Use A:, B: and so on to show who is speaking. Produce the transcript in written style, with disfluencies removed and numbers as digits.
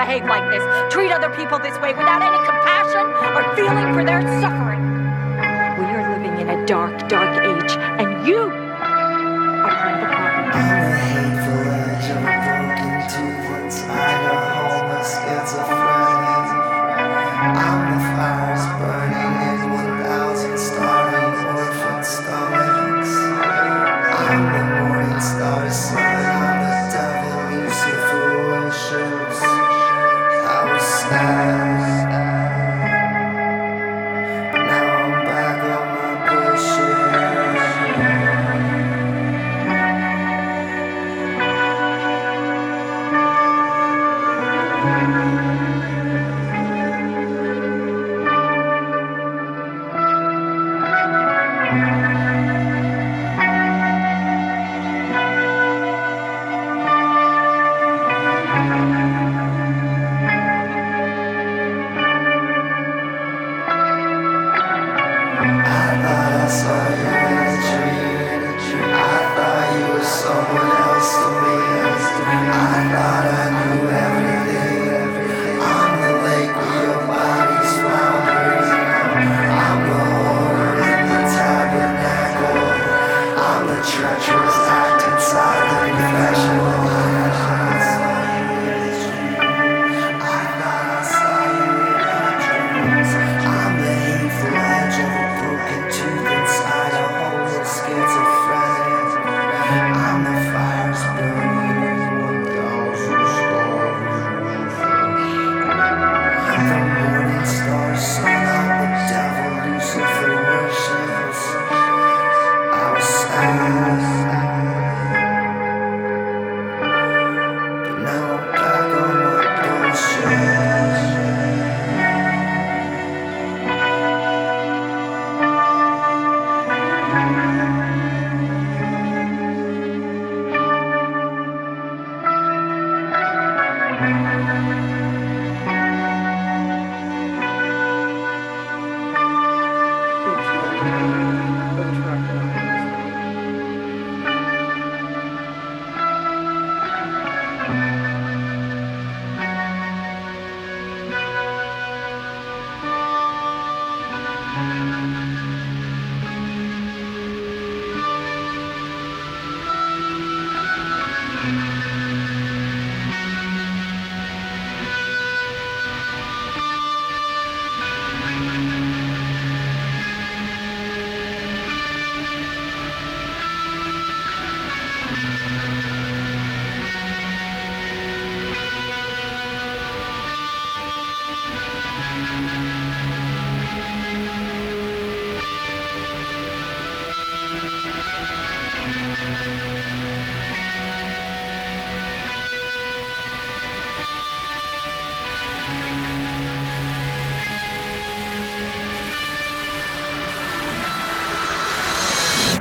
A: behave like this, treat other people this way without any compassion or feeling for their suffering. We are living in a dark, dark age, and you are part of the problem.
B: I'm the hateful edge of a broken tooth inside a homeless schizophrenic. I'm the fires burning in 1,000 starving orphan stomachs. I'm the morning star sun. I'm the devil Lucifer worships. I was stabbed. Now I'm back on my bullshit. Treacherous act inside the confessional. I thought I saw you in my dreams. I'm the hateful edge of a broken tooth inside a homeless schizophrenic. I'm the fires burning in 1,000 stars. I'm the morning star sun. I'm the devil Lucifer worships. I was sad.
A: Thank you.